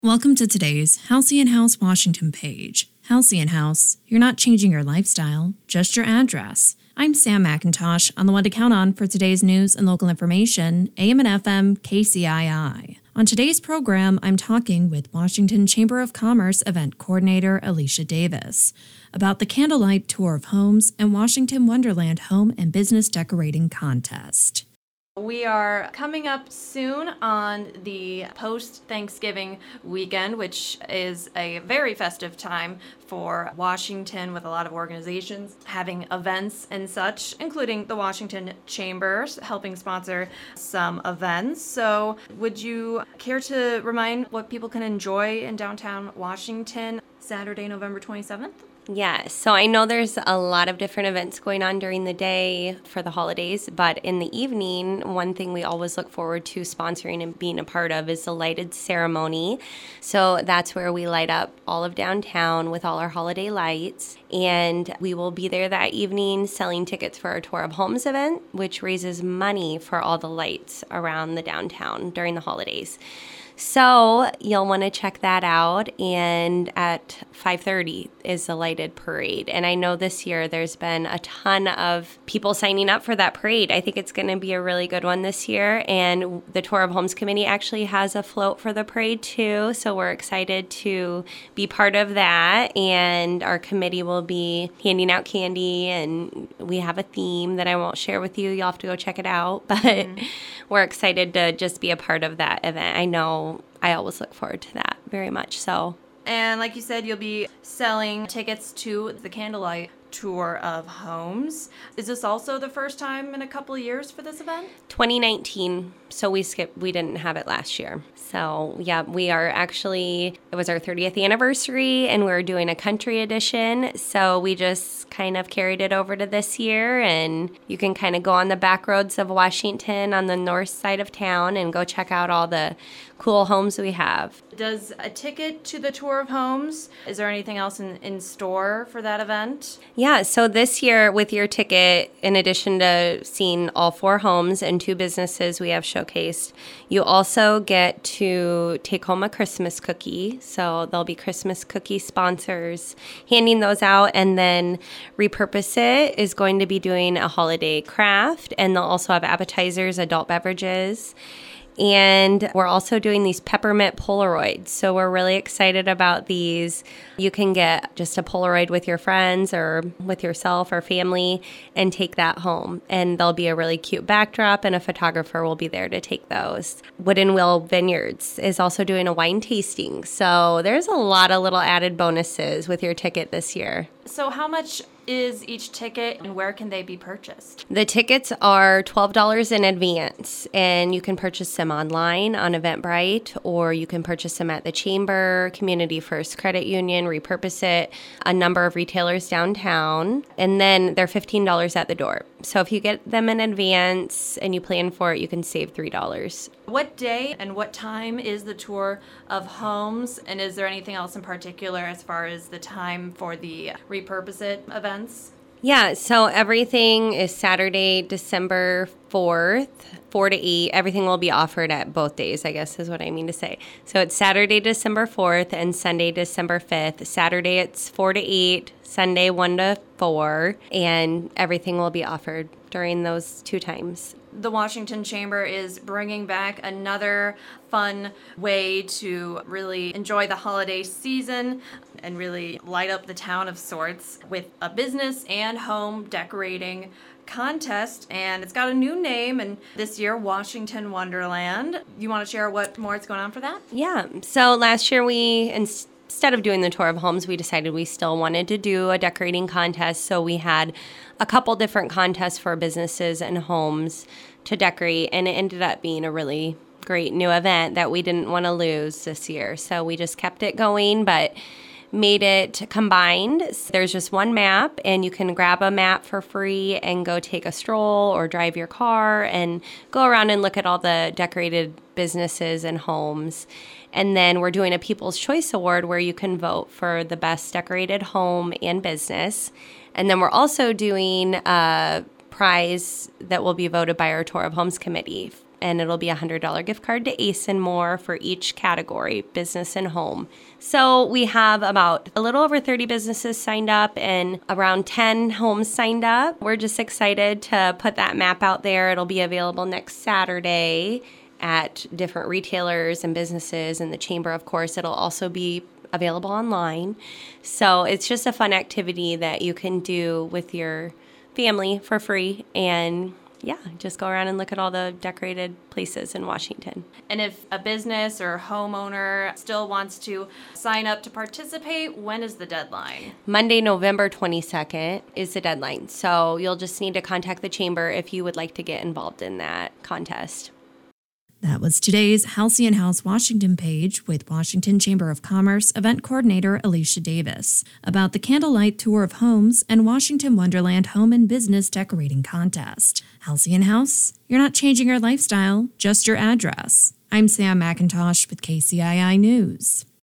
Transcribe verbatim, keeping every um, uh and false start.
Welcome to today's Halcyon House Washington page. Halcyon House, you're not changing your lifestyle, just your address. I'm Sam McIntosh, on the one to count on for today's news and local information, A M and F M K C I I. On today's program, I'm talking with Washington Chamber of Commerce event coordinator Alicia Davis about the Candlelight Tour of Homes and Washington Wonderland Home and Business Decorating Contest. We are coming up soon on the post-Thanksgiving weekend, which is a very festive time for Washington, with a lot of organizations having events and such, including the Washington Chambers helping sponsor some events. So would you care to remind what people can enjoy in downtown Washington Saturday, November twenty-seventh? Yes. So I know there's a lot of different events going on during the day for the holidays, but in the evening, one thing we always look forward to sponsoring and being a part of is the lighted ceremony. So that's where we light up all of downtown with all our holiday lights. And we will be there that evening selling tickets for our Tour of Homes event, which raises money for all the lights around the downtown during the holidays. So you'll want to check that out, and at five thirty is the lighted parade. And I know this year there's been a ton of people signing up for that parade. I think it's going to be a really good one this year, and the Tour of Homes Committee actually has a float for the parade too, so we're excited to be part of that. And our committee will be handing out candy, and we have a theme that I won't share with you. You'll have to go check it out, but mm-hmm. We're excited to just be a part of that event. I know I always look forward to that very much so. And like you said, you'll be selling tickets to the Candlelight Tour of Homes. Is this also the first time in a couple of years for this event? twenty nineteen. So we skipped, we didn't have it last year. So yeah, we are actually, it was our thirtieth anniversary and we're doing a country edition. So we just kind of carried it over to this year, and you can kind of go on the back roads of Washington on the north side of town and go check out all the cool homes we have. Does a ticket to the Tour of Homes, is there anything else in, in store for that event? Yeah, so this year with your ticket, in addition to seeing all four homes and two businesses we have showcased, you also get to take home a Christmas cookie. So there'll be Christmas cookie sponsors handing those out, and then Repurpose It is going to be doing a holiday craft, and they'll also have appetizers, adult beverages. And we're also doing these peppermint Polaroids. So we're really excited about these. You can get just a Polaroid with your friends or with yourself or family and take that home. And there'll be a really cute backdrop, and a photographer will be there to take those. Wooden Wheel Vineyards is also doing a wine tasting. So there's a lot of little added bonuses with your ticket this year. So how much is each ticket, and where can they be purchased? The tickets are twelve dollars in advance, and you can purchase them online on Eventbrite, or you can purchase them at the Chamber, Community First Credit Union, Repurpose It, a number of retailers downtown, and then they're fifteen dollars at the door. So if you get them in advance and you plan for it, you can save three dollars. What day and what time is the Tour of Homes, and is there anything else in particular as far as the time for the Repurpose It events? Yeah, so everything is Saturday, December fourth, four to eight. Everything will be offered at both days, I guess is what I mean to say. So it's Saturday, December fourth, and Sunday, December fifth. Saturday, it's four to eight, Sunday, one to four, and everything will be offered during those two times. The Washington Chamber is bringing back another fun way to really enjoy the holiday season and really light up the town of sorts with a business and home decorating contest, and it's got a new name, and this year Washington Wonderland. You want to share what more is going on for that? Yeah, so last year we instead of doing the Tour of Homes, we decided we still wanted to do a decorating contest. So we had a couple different contests for businesses and homes to decorate, and it ended up being a really great new event that we didn't want to lose this year. So we just kept it going, but made it combined. There's just one map, and you can grab a map for free and go take a stroll or drive your car and go around and look at all the decorated businesses and homes. And then we're doing a People's Choice Award where you can vote for the best decorated home and business. And then we're also doing a prize that will be voted by our Tour of Homes committee and it'll be a one hundred dollars gift card to Ace and More for each category, business and home. So we have about a little over thirty businesses signed up and around ten homes signed up. We're just excited to put that map out there. It'll be available next Saturday at different retailers and businesses and the chamber, of course. It'll also be available online. So it's just a fun activity that you can do with your family for free, and yeah, just go around and look at all the decorated places in Washington. And if a business or homeowner still wants to sign up to participate, when is the deadline? Monday, November twenty-second is the deadline. So you'll just need to contact the chamber if you would like to get involved in that contest. That was today's Halcyon House Washington page with Washington Chamber of Commerce event coordinator Alicia Davis about the Candlelight Tour of Homes and Washington Wonderland Home and Business Decorating Contest. Halcyon House, you're not changing your lifestyle, just your address. I'm Sam McIntosh with K C I I News.